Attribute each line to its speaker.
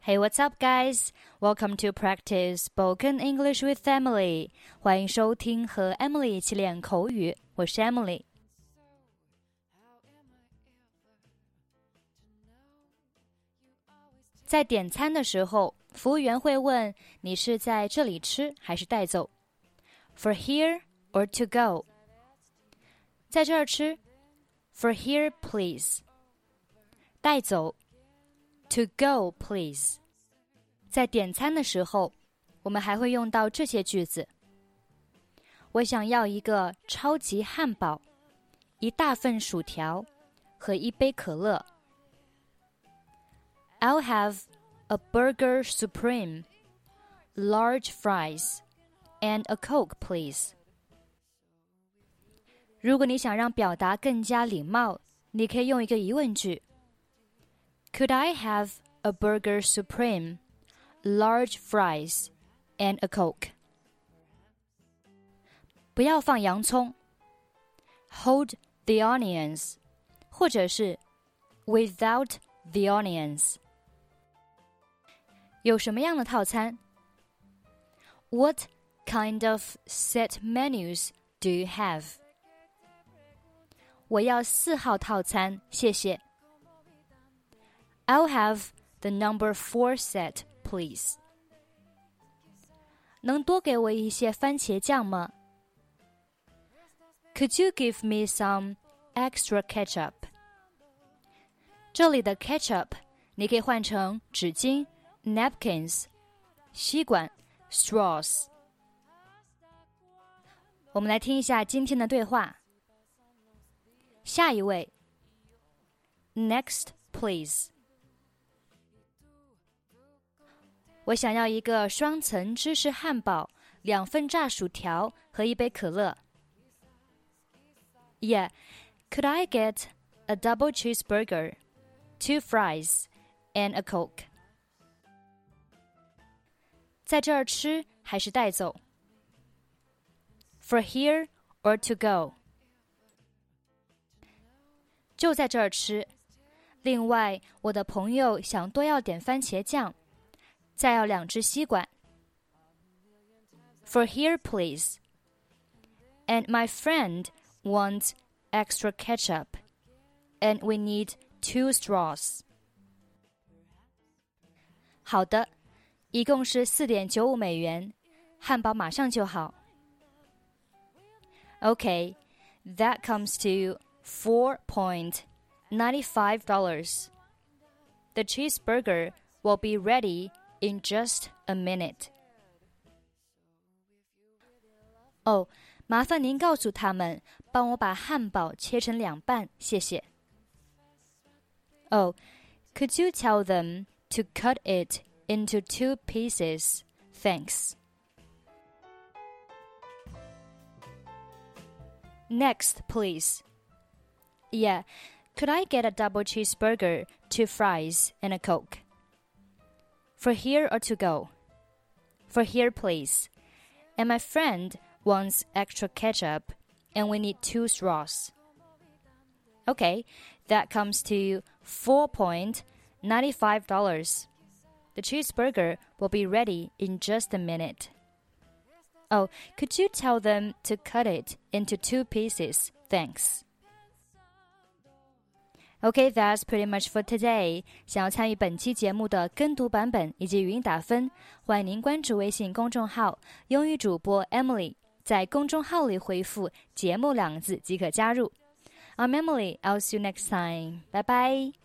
Speaker 1: Hey, what's up, guys? Welcome to practice spoken English with Emily. 欢迎收听和 Emily 一起练口语，我是 Emily。在点餐的时候，服务员会问你是在这里吃还是带走 For here or to go? 在这儿吃 For here, please. 带走To go, please. 在点餐的时候，我们还会用到这些句子。我想要一个超级汉堡，一大份薯条和一杯可乐。I'll have a burger supreme, large fries, and a Coke, please. 如果你想让表达更加礼貌，你可以用一个疑问句。Could I have a burger supreme, large fries, and a Coke? 不要放洋葱 Hold the onions 或者是 Without the onions 有什么样的套餐 What kind of set menus do you have? 我要4号套餐，谢谢。I'll have the number 4 set, please. 能多给我一些番茄酱吗 Could you give me some extra ketchup? 这里的 ketchup 你可以换成纸巾 napkins, 吸管 straws. 我们来听一下今天的对话。下一位 Next, please. 我想要一个双层芝士汉堡，2份炸薯条和一杯可乐。Yeah, could I get a double cheeseburger, 2 fries, and a Coke? 在这儿吃还是带走 For here or to go? 就在这儿吃。另外，我的朋友想多要点番茄酱。再要2支吸管 For here, please. And my friend wants extra ketchup. And we need 2 straws. 好的，一共是4.95美元，汉堡马上就好。Okay, that comes to $4.95. The cheeseburger will be ready.In just a minute. 哦，麻烦您告诉他们，帮我把汉堡切成2半，谢谢。Oh, could you tell them to cut it into 2 pieces? Thanks. Next, please. Yeah, could I get a double cheeseburger, 2 fries, and a Coke?For here or to go? For here, please. And my friend wants extra ketchup, and we need 2 straws. Okay, that comes to $4.95. The cheeseburger will be ready in just a minute. Oh, could you tell them to cut it into 2 pieces? Thanks.Okay, that's pretty much for today. 想要参与本期节目的跟读版本以及语音打分，欢迎您关注微信公众号英语主播 Emily， 在公众号里回复节目2个字即可加入。I'm Emily, I'll see you next time. Bye bye.